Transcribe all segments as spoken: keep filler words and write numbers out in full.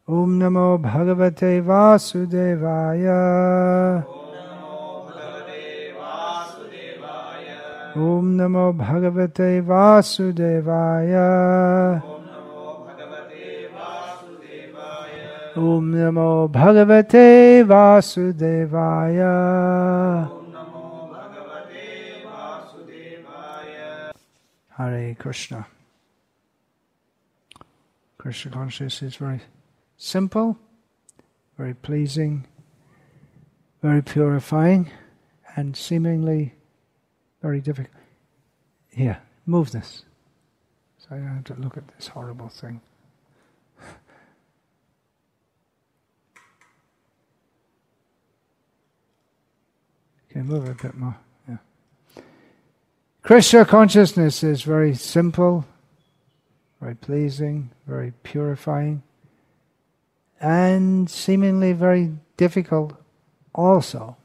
Om Namo Bhagavate Vasudevaya. Om Namo Bhagavate Vasudevaya. Om Namo Bhagavate Vasudevaya. Hare Krishna. Krishna consciousness is very simple, very pleasing, very purifying, and seemingly very difficult. Here, move this. So I don't have to look at this horrible thing. Okay, move it a bit more. Yeah. Krishna consciousness is very simple, very pleasing, very purifying, and seemingly very difficult also.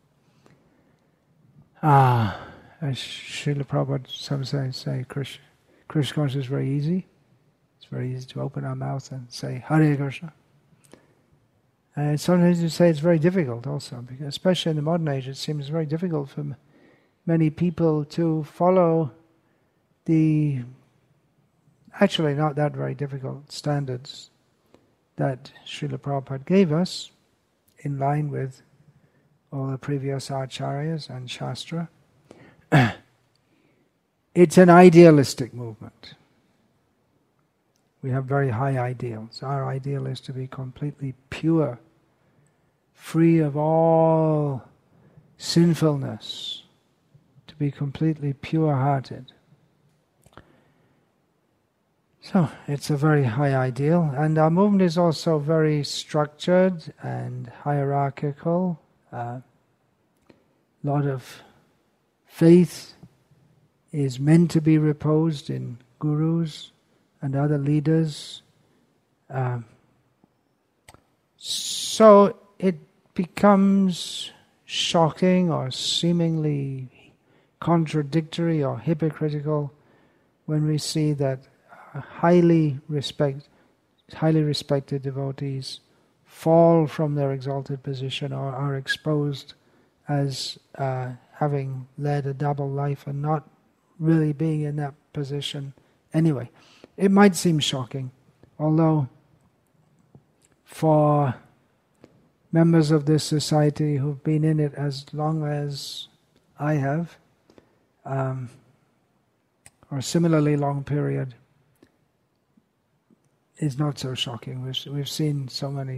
Ah, as Srila Prabhupada sometimes say, Krishna, Krishna consciousness is very easy. It's very easy to open our mouth and say Hare Krishna. And sometimes you say it's very difficult also, because especially in the modern age it seems very difficult for many people to follow the actually not that very difficult standards that Srila Prabhupada gave us in line with all the previous acharyas and shastra. It's an idealistic movement. We have very high ideals. Our ideal is to be completely pure, free of all sinfulness, to be completely pure-hearted. So, it's a very high ideal, and our movement is also very structured and hierarchical. A uh, lot of faith is meant to be reposed in gurus and other leaders. Uh, so it becomes shocking or seemingly contradictory or hypocritical when we see that highly respect, highly respected devotees fall from their exalted position or are exposed as uh, having led a double life and not really being in that position anyway. It might seem shocking, although for members of this society who've been in it as long as I have, um, or a similarly long period, is not so shocking. We've, we've seen so many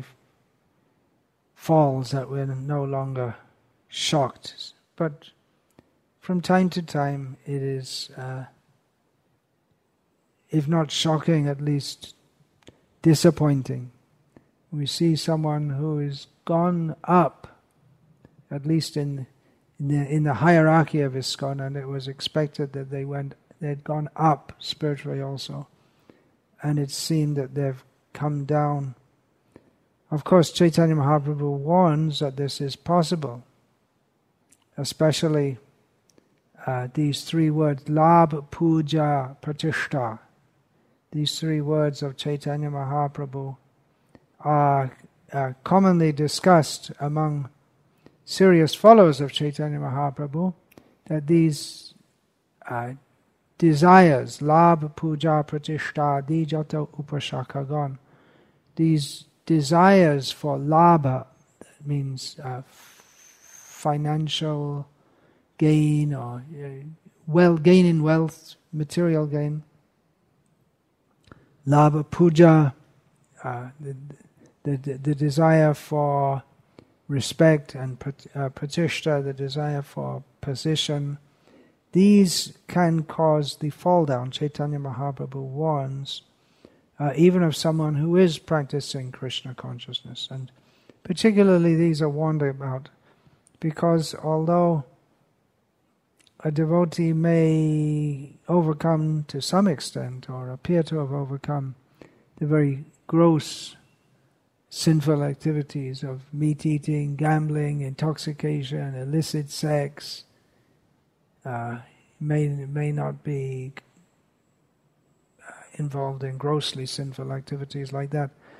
falls that we're no longer shocked. But from time to time it is, uh, if not shocking, at least disappointing. We see someone who is gone up, at least in in the, in the hierarchy of ISKCON, and it was expected that they went, they had gone up spiritually also, and it seemed that they've come down. Of course, Chaitanya Mahaprabhu warns that this is possible, especially uh, these three words, Labh, Puja, Pratishta. These three words of Chaitanya Mahaprabhu are uh, commonly discussed among serious followers of Chaitanya Mahaprabhu, that these uh, desires, Labh, Puja, Pratishta, Dijata, Upashakagan, these desires for labha, that means uh, financial gain or uh, well gain in wealth, material gain. Labha, puja, uh, the, the, the, the desire for respect, and uh, pratishta, the desire for position. These can cause the fall down. Chaitanya Mahaprabhu warns Uh, even of someone who is practicing Krishna consciousness. And particularly these are warned about because although a devotee may overcome to some extent or appear to have overcome the very gross sinful activities of meat eating, gambling, intoxication, illicit sex, uh, may, may not be involved in grossly sinful activities like that.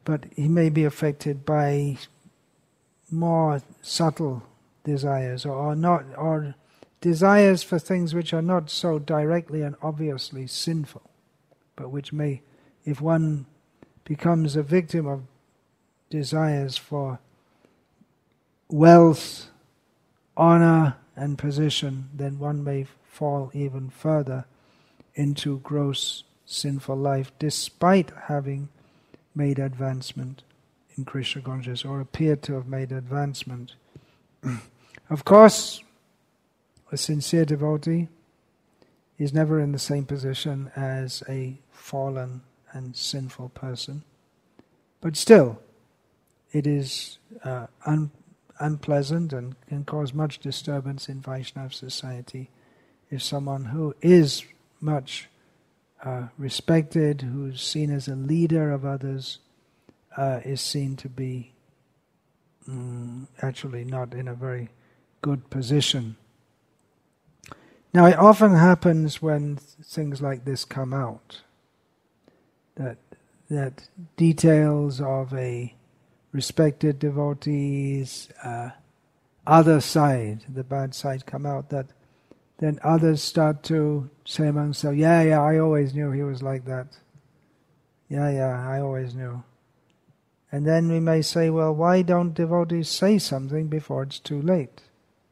but he may be affected by more subtle desires, or, or not, or desires for things which are not so directly and obviously sinful, but which may, if one becomes a victim of desires for wealth, honor, and position, then one may fall even further into gross sinful life, despite having made advancement in Krishna consciousness, or appear to have made advancement. Of course, a sincere devotee is never in the same position as a fallen and sinful person, but still, it is uh, un- unpleasant and can cause much disturbance in Vaishnava society if someone who is much uh, respected, who's seen as a leader of others, uh, is seen to be mm, actually not in a very good position. Now, it often happens when things like this come out, that that details of a respected devotee's uh, other side, the bad side, come out, that then others start to say among themselves, yeah, yeah, I always knew he was like that. Yeah, yeah, I always knew. And then we may say, well, why don't devotees say something before it's too late?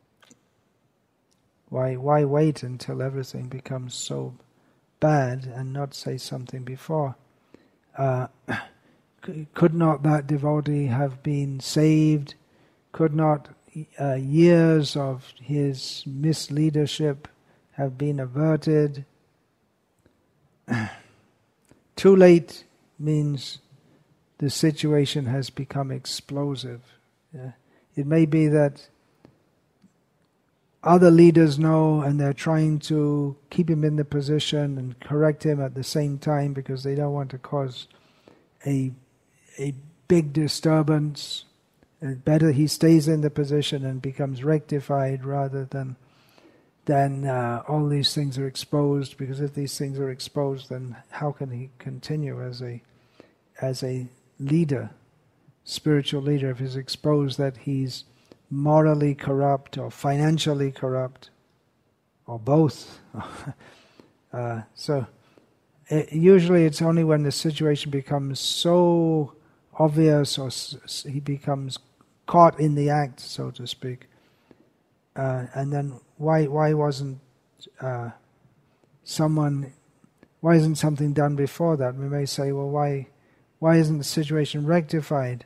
Why, why wait until everything becomes so bad and not say something before? Uh, could not that devotee have been saved? Could not uh, years of his misleadership have been averted? Too late means the situation has become explosive. Yeah. It may be that other leaders know and they're trying to keep him in the position and correct him at the same time because they don't want to cause a a big disturbance. It's better he stays in the position and becomes rectified rather than than uh, all these things are exposed, because if these things are exposed, then how can he continue as a as a leader, spiritual leader, if he's exposed that he's morally corrupt or financially corrupt or both. uh, so it, usually it's only when the situation becomes so obvious or s- he becomes caught in the act, so to speak, uh, and then why why wasn't uh, someone why isn't something done before that? We may say, well, why why isn't the situation rectified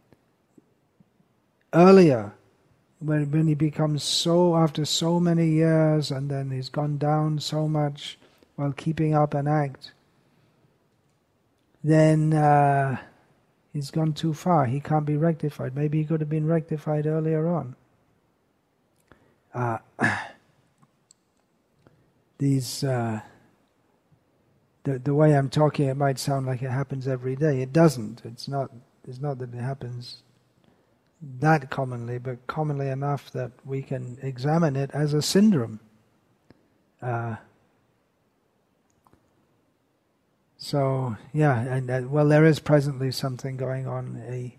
earlier? When, when he becomes so, after so many years, and then he's gone down so much while keeping up an act, then uh, he's gone too far. He can't be rectified. Maybe he could have been rectified earlier on. Uh, these, uh, the the way I'm talking, it might sound like it happens every day. It doesn't. It's not. It's not that it happens that commonly, but commonly enough that we can examine it as a syndrome. Uh, so, yeah, and uh, well, there is presently something going on, a,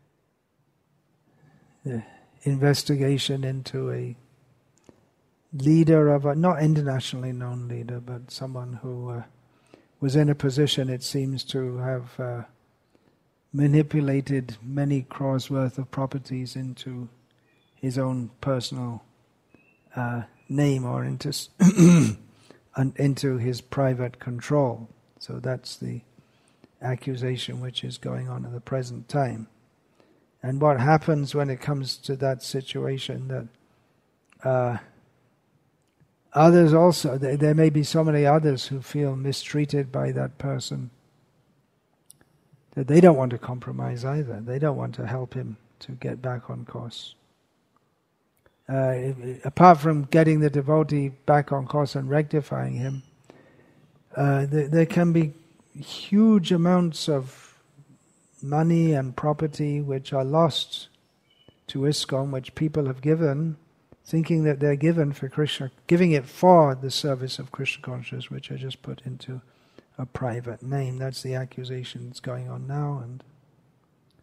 a investigation into a leader of a, not internationally known leader, but someone who uh, was in a position, it seems, to have uh, manipulated many crores worth of properties into his own personal uh, name or into into his private control. So that's the accusation which is going on at the present time. And what happens when it comes to that situation, that uh, others also, there, there may be so many others who feel mistreated by that person, that they don't want to compromise either. They don't want to help him to get back on course. Uh, if, apart from getting the devotee back on course and rectifying him, uh, there, there can be huge amounts of money and property which are lost to ISKCON, which people have given, thinking that they're given for Krishna, giving it for the service of Krishna consciousness, which I just put into a private name. That's the accusation that's going on now, and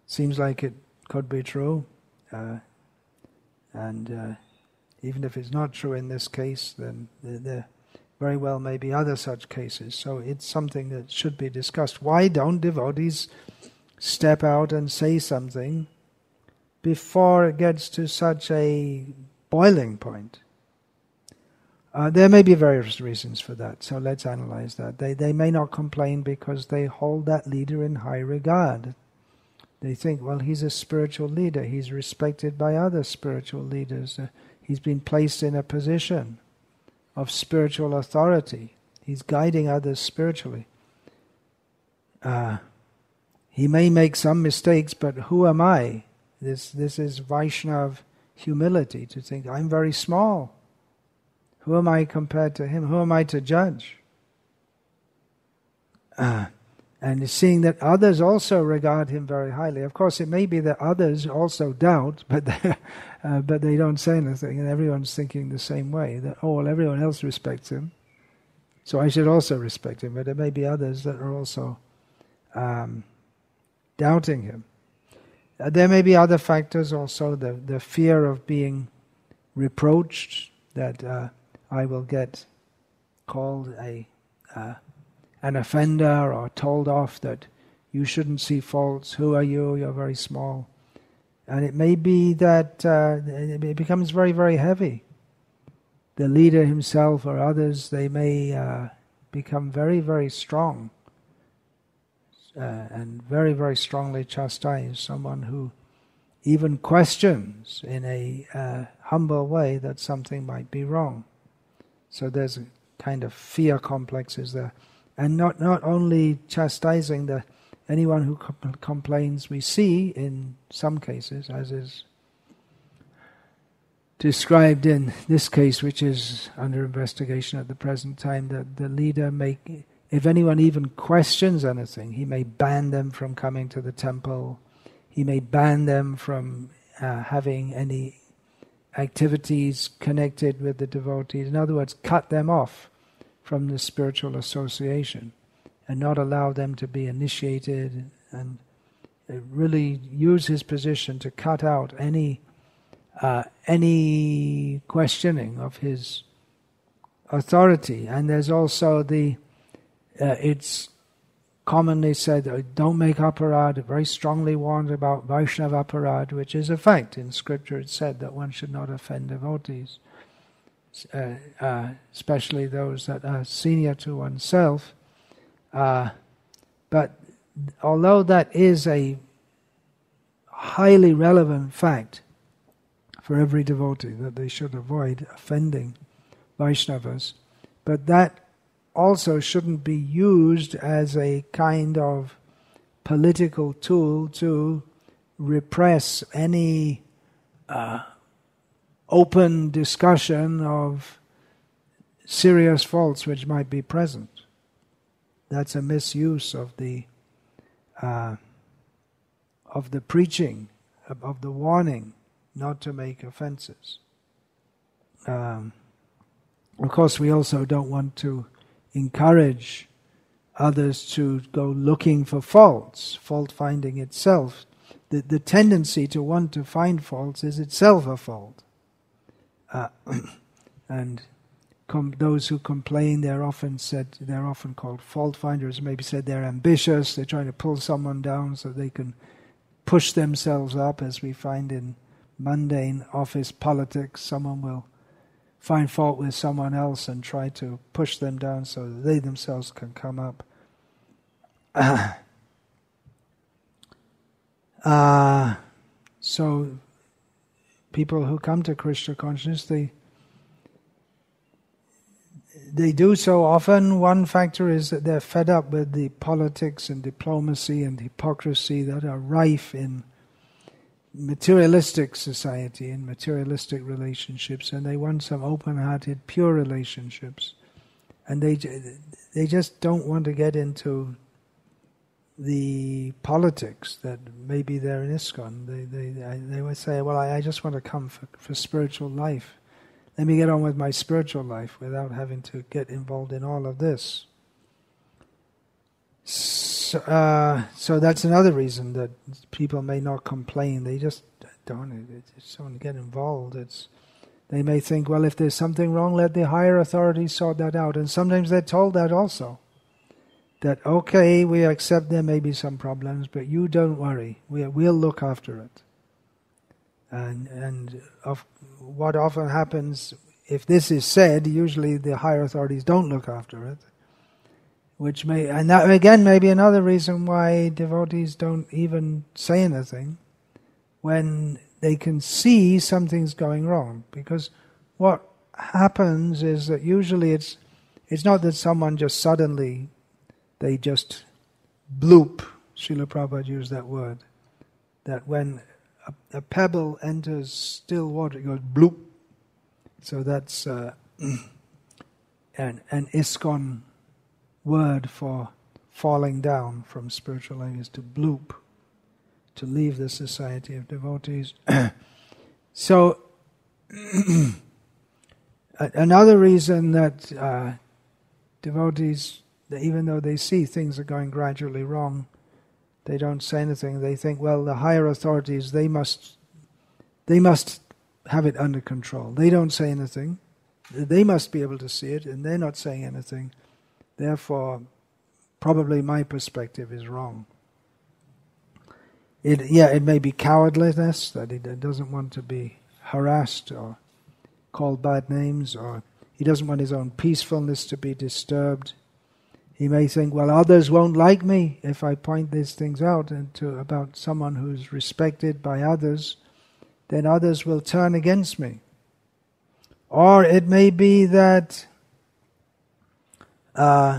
seems like it could be true. Uh, and uh, even if it's not true in this case, then there, there very well may be other such cases. So it's something that should be discussed. Why don't devotees step out and say something before it gets to such a boiling point? Uh, there may be various reasons for that, so let's analyze that. They they may not complain because they hold that leader in high regard. They think, well, he's a spiritual leader, he's respected by other spiritual leaders, uh, he's been placed in a position of spiritual authority, he's guiding others spiritually. Uh, he may make some mistakes, but who am I? This, this is Vaishnava humility, to think, I'm very small. Who am I compared to him? Who am I to judge? Uh, and seeing that others also regard him very highly. Of course, it may be that others also doubt, but they, uh, but they don't say anything, and everyone's thinking the same way, that, oh, well, everyone else respects him, so I should also respect him. But there may be others that are also um, doubting him. Uh, there may be other factors also, the, the fear of being reproached, that uh, I will get called a uh, an offender or told off that you shouldn't see faults, who are you, you're very small. And it may be that uh, it becomes very, very heavy. The leader himself or others, they may uh, become very, very strong uh, and very, very strongly chastise someone who even questions in a uh, humble way that something might be wrong. So there's a kind of fear complexes there. And not, not only chastising the anyone who com- complains, we see in some cases, as is described in this case, which is under investigation at the present time, that the leader may, if anyone even questions anything, he may ban them from coming to the temple, he may ban them from uh, having any activities connected with the devotees. In other words, cut them off from the spiritual association and not allow them to be initiated, and really use his position to cut out any uh, any questioning of his authority. And there's also the uh, it's commonly said, uh, don't make aparad, very strongly warned about Vaishnava aparad, which is a fact. In scripture it's said that one should not offend devotees, uh, uh, especially those that are senior to oneself. Uh, but although that is a highly relevant fact for every devotee, that they should avoid offending Vaishnavas, but that also shouldn't be used as a kind of political tool to repress any uh, open discussion of serious faults which might be present. That's a misuse of the uh, of the preaching, of, of the warning not to make offenses. Um, of course, we also don't want to encourage others to go looking for faults, fault finding itself. The, the tendency to want to find faults is itself a fault. Uh, and com- those who complain, they're often said, they're often called fault finders, maybe said they're ambitious, they're trying to pull someone down so they can push themselves up, as we find in mundane office politics. Someone will find fault with someone else and try to push them down so that they themselves can come up. Uh, uh, so people who come to Krishna consciousness, they they do so often. One factor is that they're fed up with the politics and diplomacy and hypocrisy that are rife in materialistic society and materialistic relationships, and they want some open-hearted, pure relationships. And they they just don't want to get into the politics that maybe they're in ISKCON. They they they would say, well, I, I just want to come for, for spiritual life. Let me get on with my spiritual life without having to get involved in all of this. so, uh, so that's another reason that people may not complain. They just don't. They just don't get involved. It's they may think, well, if there's something wrong, let the higher authorities sort that out. And sometimes they're told that also. That okay, we accept there may be some problems, but you don't worry. We we'll look after it. And and of what often happens, if this is said, usually the higher authorities don't look after it. Which may, and that again may be another reason why devotees don't even say anything when they can see something's going wrong. Because what happens is that usually it's it's not that someone just suddenly, they just bloop, Srila Prabhupada used that word, that when a, a pebble enters still water, it goes bloop. So that's uh, an, an ISKCON word for falling down from spiritual language, to bloop, to leave the society of devotees. So, another reason that uh, devotees, even though they see things are going gradually wrong, they don't say anything. They think, well, the higher authorities, they must, they must have it under control. They don't say anything. They must be able to see it, and they're not saying anything. Therefore, probably my perspective is wrong. It, yeah, it may be cowardliness, that he doesn't want to be harassed or called bad names, or he doesn't want his own peacefulness to be disturbed. He may think, well, others won't like me if I point these things out and to, about someone who's respected by others, then others will turn against me. Or it may be that Uh,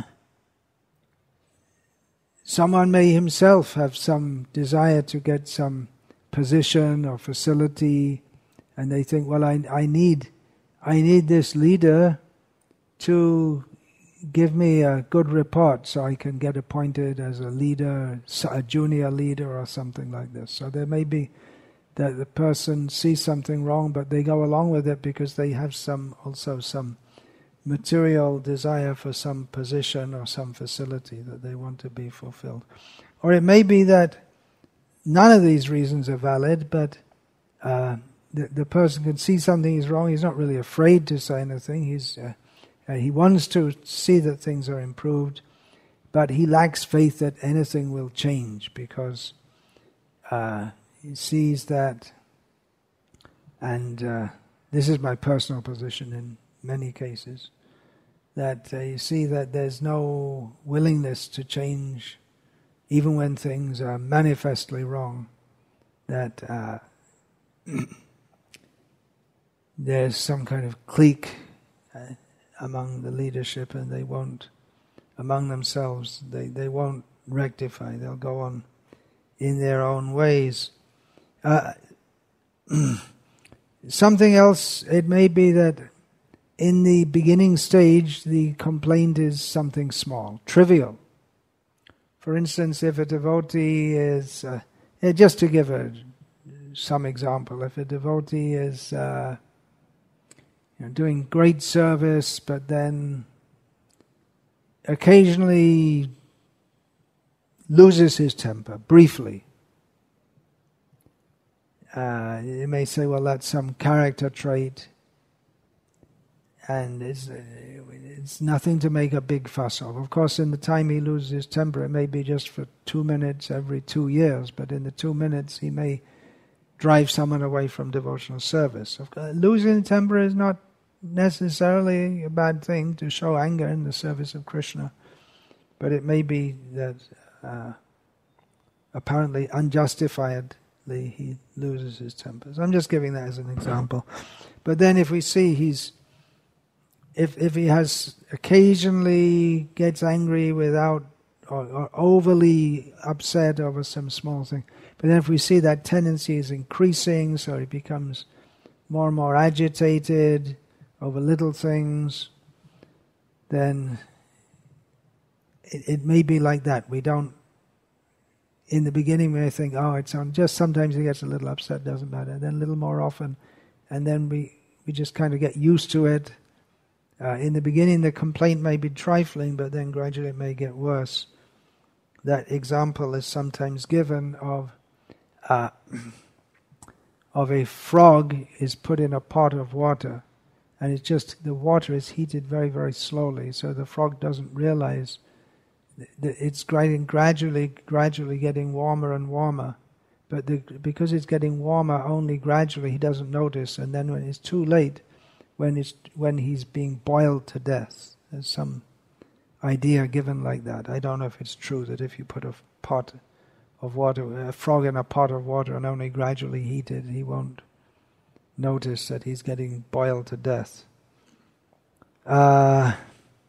someone may himself have some desire to get some position or facility, and they think, well, I, I need, I need this leader to give me a good report so I can get appointed as a leader, a junior leader or something like this. So there may be that the person sees something wrong, but they go along with it because they have some also some material desire for some position or some facility that they want to be fulfilled. Or it may be that none of these reasons are valid, but uh, the, the person can see something is wrong. He's not really afraid to say anything. He's uh, uh, he wants to see that things are improved, but he lacks faith that anything will change because uh, he sees that, and uh, this is my personal position in many cases, that uh, you see that there's no willingness to change even when things are manifestly wrong, that uh, there's some kind of clique uh, among the leadership, and they won't, among themselves, they, they won't rectify, they'll go on in their own ways. Uh, something else, it may be that in the beginning stage, the complaint is something small, trivial. For instance, if a devotee is, uh, just to give a, some example, if a devotee is uh, you know, doing great service, but then occasionally loses his temper, briefly, uh, you may say, well, that's some character trait, and it's, it's nothing to make a big fuss of. Of course, in the time he loses his temper, it may be just for two minutes every two years, but in the two minutes he may drive someone away from devotional service. Of course, losing temper is not necessarily a bad thing, to show anger in the service of Krishna, but it may be that uh, apparently unjustifiedly he loses his temper. So I'm just giving that as an example. But then if we see he's If if he has occasionally gets angry without or, or overly upset over some small thing, but then if we see that tendency is increasing, so he becomes more and more agitated over little things, then it, it may be like that. We don't. In the beginning, we may think, oh, it's on. Just sometimes he gets a little upset, doesn't matter. Then a little more often, and then we we just kind of get used to it. Uh, in the beginning, the complaint may be trifling, but then gradually it may get worse. that example is sometimes given of uh, of a frog is put in a pot of water, and it's just the water is heated very, very slowly, so the frog doesn't realize that it's getting gradually, gradually getting warmer and warmer. But the, because it's getting warmer only gradually, he doesn't notice, and then when it's too late, when it's when he's being boiled to death. There's some idea given like that. I don't know if it's true that if you put a pot of water, a frog in a pot of water and only gradually heat it, he won't notice that he's getting boiled to death. Uh,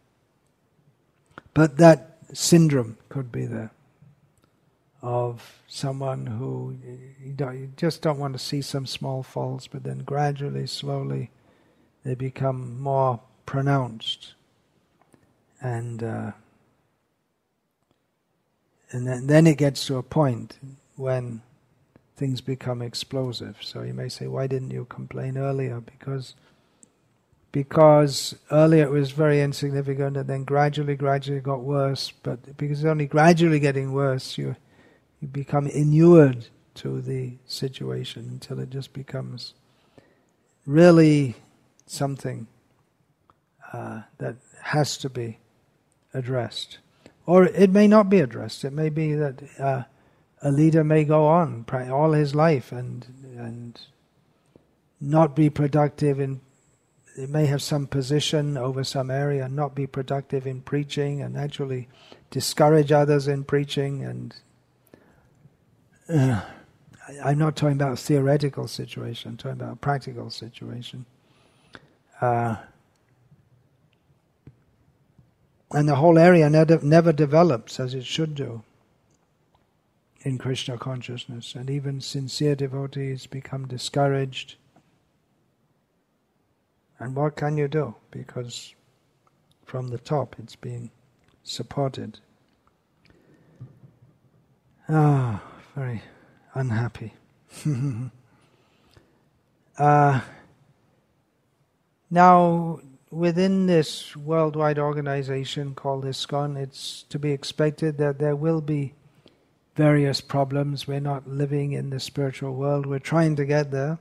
but that syndrome could be there of someone who you, don't, you just don't want to see some small faults, but then gradually, slowly, they become more pronounced. And uh, and then, then it gets to a point when things become explosive. So you may say, why didn't you complain earlier? Because because earlier it was very insignificant, and then gradually, gradually it got worse. But because it's only gradually getting worse, you you become inured to the situation until it just becomes really something uh, that has to be addressed. Or it may not be addressed. It may be that uh, a leader may go on all his life and and not be productive in. It may have some position over some area and not be productive in preaching, and actually discourage others in preaching. And uh, I'm not talking about a theoretical situation. I'm talking about a practical situation. Uh, And the whole area never, never develops as it should do in Krishna consciousness. And even sincere devotees become discouraged. And what can you do? Because from the top it's being supported. Ah, very unhappy. uh, now, within this worldwide organization called ISKCON, it's to be expected that there will be various problems. We're not living in the spiritual world. We're trying to get there.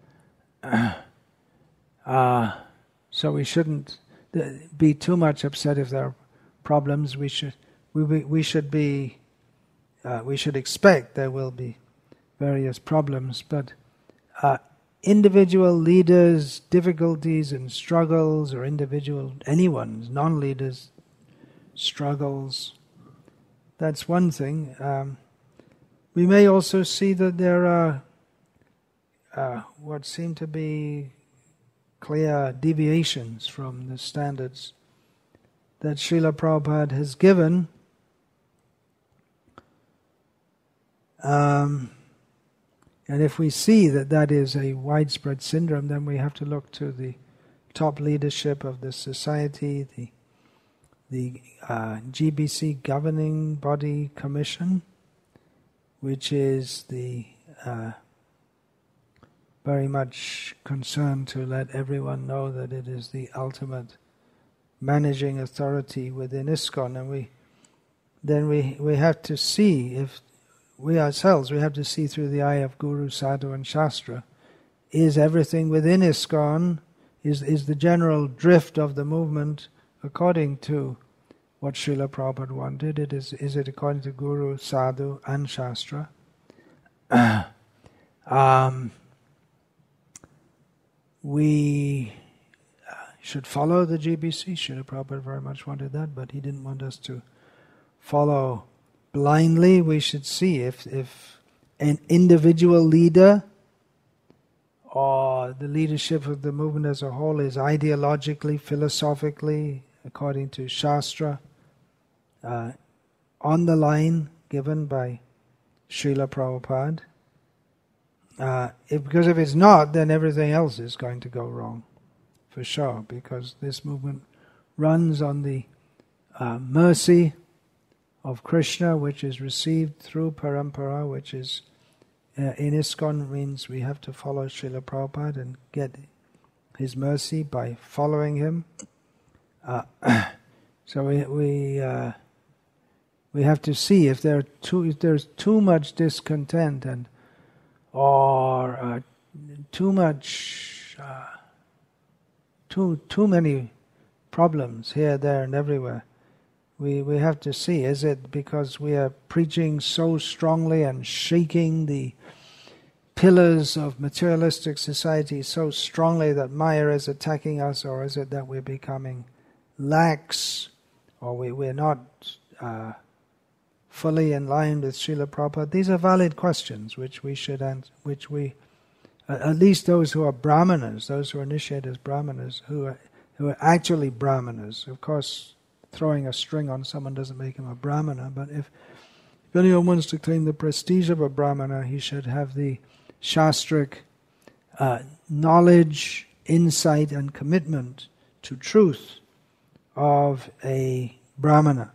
Uh, so we shouldn't be too much upset if there are problems. We should we we should be uh, we should expect there will be various problems, but uh, individual leaders' difficulties and struggles, or individual, anyone's, non-leaders' struggles, that's one thing. Um, we may also see that there are uh, what seem to be clear deviations from the standards that Srila Prabhupada has given. Um, And if we see that that is a widespread syndrome, then we have to look to the top leadership of the society, the the uh, G B C Governing Body Commission, which is the uh, very much concerned to let everyone know that it is the ultimate managing authority within ISKCON, and we then we we have to see if. We ourselves, we have to see through the eye of Guru, Sadhu and Shastra. Is everything within ISKCON, is, is the general drift of the movement according to what Srila Prabhupada wanted? It is, is it according to Guru, Sadhu and Shastra? um, we should follow the G B C. Srila Prabhupada very much wanted that, but he didn't want us to follow blindly. We should see if if an individual leader or the leadership of the movement as a whole is ideologically, philosophically, according to Shastra, uh, on the line given by Srila Prabhupada. Uh, if, because if it's not, then everything else is going to go wrong, for sure, because this movement runs on the uh, mercy of Krishna, which is received through parampara, which is uh, in ISKCON means we have to follow Srila Prabhupada and get his mercy by following him. Uh, so we we, uh, we have to see if there are too, if there's too much discontent and or uh, too much, uh, too too many problems here, there, and everywhere. We we have to see: is it because we are preaching so strongly and shaking the pillars of materialistic society so strongly that Maya is attacking us, or is it that we're becoming lax, or we we're not uh, fully in line with Srila Prabhupada? These are valid questions which we should answer, which we, uh, at least those who are brahmanas, those who are initiated as brahmanas, who are, who are actually brahmanas. Of course, throwing a string on someone doesn't make him a brahmana, but if, if anyone wants to claim the prestige of a brahmana, he should have the shastric uh, knowledge, insight, and commitment to truth of a brahmana.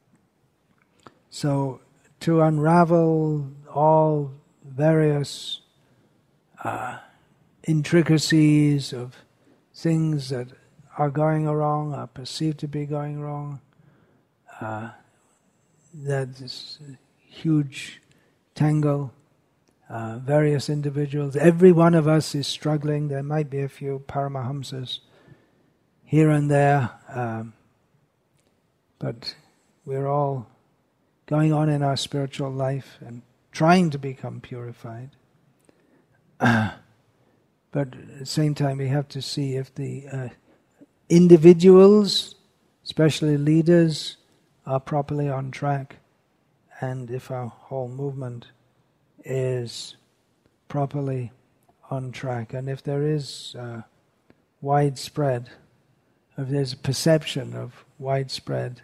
So, to unravel all various uh, intricacies of things that are going wrong, are perceived to be going wrong, uh, that this huge tangle, uh, various individuals, every one of us is struggling. There might be a few Paramahamsas here and there, um, but we're all going on in our spiritual life and trying to become purified. Uh, but at the same time, we have to see if the uh, individuals, especially leaders, are properly on track, and if our whole movement is properly on track. And if there is uh, widespread, if there's a perception of widespread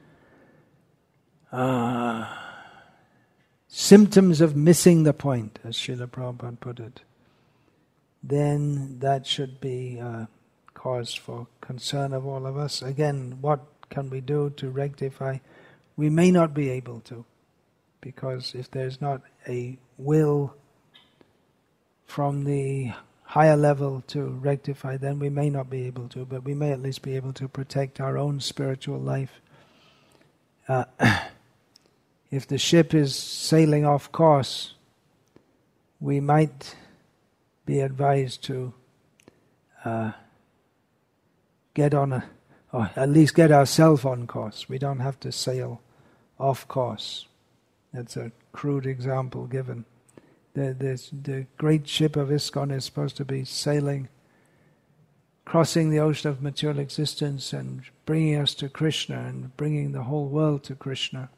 Uh, symptoms of missing the point, as Srila Prabhupada put it, then that should be uh, cause for concern of all of us. Again, what can we do to rectify? We may not be able to, because if there's not a will from the higher level to rectify, then we may not be able to, but we may at least be able to protect our own spiritual life. Uh, If the ship is sailing off course, we might be advised to uh, get on a, or at least get ourselves on course. We don't have to sail off course. That's a crude example given. The, the, the great ship of ISKCON is supposed to be sailing, crossing the ocean of material existence and bringing us to Krishna and bringing the whole world to Krishna.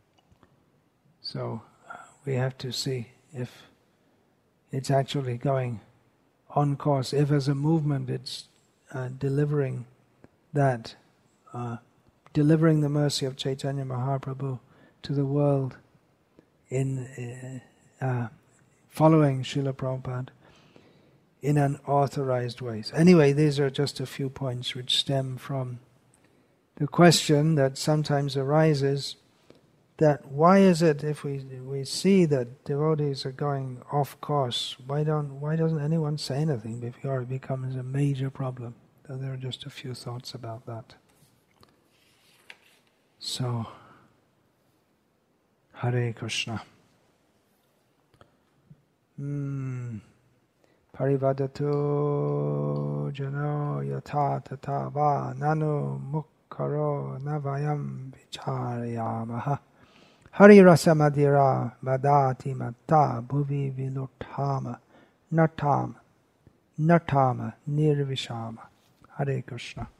So uh, we have to see if it's actually going on course, if as a movement it's uh, delivering that, uh, delivering the mercy of Chaitanya Mahaprabhu to the world in uh, uh, following Srila Prabhupada in an authorized way. So anyway, these are just a few points which stem from the question that sometimes arises, that why is it if we we see that devotees are going off course, why don't why doesn't anyone say anything before it becomes a major problem? So there are just a few thoughts about that. So, Hare Krishna. Hmm. Parivadato jano yatha tata va nanu mukkaro navayam vicharayamaha. Hari rasa madhira vadati matta bhuvi vilutama natama natama nirvishama. Hare Krishna.